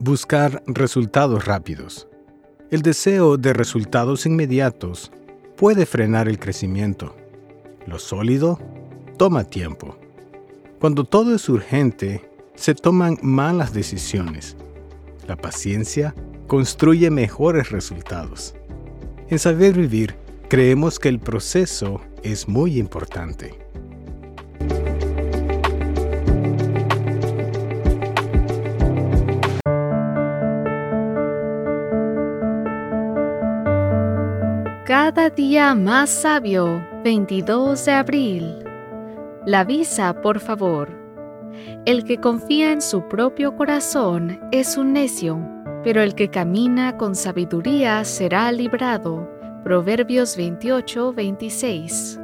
Buscar resultados rápidos. El deseo de resultados inmediatos puede frenar el crecimiento. Lo sólido toma tiempo. Cuando todo es urgente, se toman malas decisiones. La paciencia construye mejores resultados. En Saber Vivir, creemos que el proceso es muy importante. Cada día más sabio, 22 de abril. La visa, por favor. El que confía en su propio corazón es un necio, pero el que camina con sabiduría será librado. Proverbios 28-26.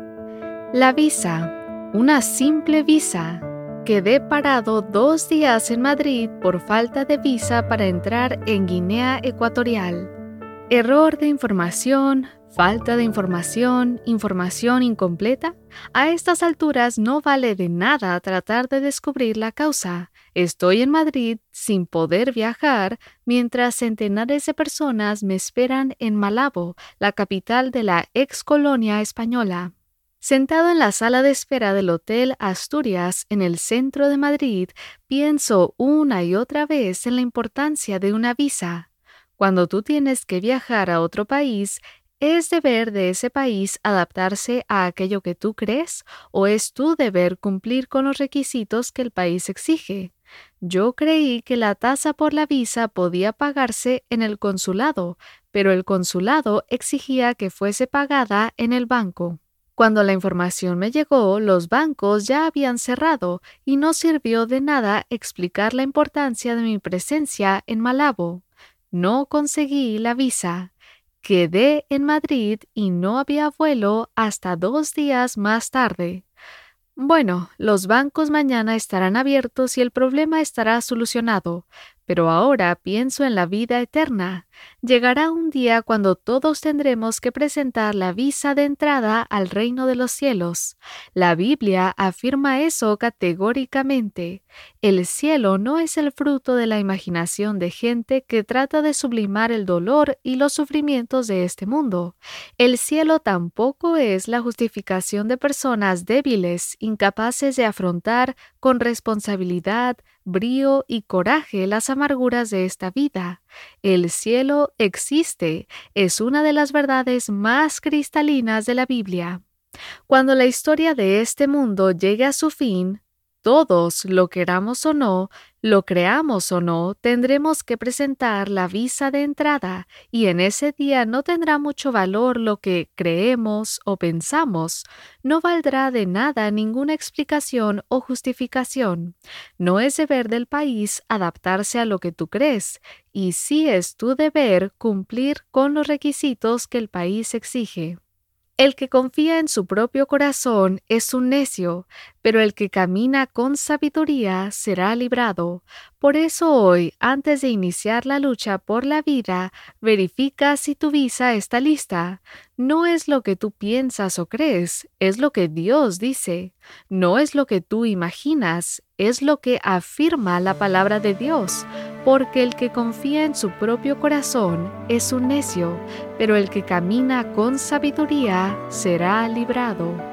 La visa, una simple visa. Quedé parado 2 días en Madrid por falta de visa para entrar en Guinea Ecuatorial. Error de información, falta de información, información incompleta. A estas alturas no vale de nada tratar de descubrir la causa. Estoy en Madrid sin poder viajar, mientras centenares de personas me esperan en Malabo, la capital de la ex colonia española. Sentado en la sala de espera del Hotel Asturias en el centro de Madrid, pienso una y otra vez en la importancia de una visa. Cuando tú tienes que viajar a otro país, ¿es deber de ese país adaptarse a aquello que tú crees o es tu deber cumplir con los requisitos que el país exige? Yo creí que la tasa por la visa podía pagarse en el consulado, pero el consulado exigía que fuese pagada en el banco. Cuando la información me llegó, los bancos ya habían cerrado y no sirvió de nada explicar la importancia de mi presencia en Malabo. No conseguí la visa. Quedé en Madrid y no había vuelo hasta 2 días más tarde. Bueno, los bancos mañana estarán abiertos y el problema estará solucionado, pero ahora pienso en la vida eterna. Llegará un día cuando todos tendremos que presentar la visa de entrada al reino de los cielos. La Biblia afirma eso categóricamente. El cielo no es el fruto de la imaginación de gente que trata de sublimar el dolor y los sufrimientos de este mundo. El cielo tampoco es la justificación de personas débiles, incapaces de afrontar con responsabilidad, brío y coraje las amarguras de esta vida. El cielo existe, es una de las verdades más cristalinas de la Biblia. Cuando la historia de este mundo llegue a su fin, todos, lo queramos o no, lo creamos o no, tendremos que presentar la visa de entrada y en ese día no tendrá mucho valor lo que creemos o pensamos. No valdrá de nada ninguna explicación o justificación. No es deber del país adaptarse a lo que tú crees y sí es tu deber cumplir con los requisitos que el país exige. El que confía en su propio corazón es un necio, pero el que camina con sabiduría será librado. Por eso hoy, antes de iniciar la lucha por la vida, verifica si tu visa está lista. No es lo que tú piensas o crees, es lo que Dios dice. No es lo que tú imaginas, es lo que afirma la palabra de Dios. Porque el que confía en su propio corazón es un necio, pero el que camina con sabiduría será librado.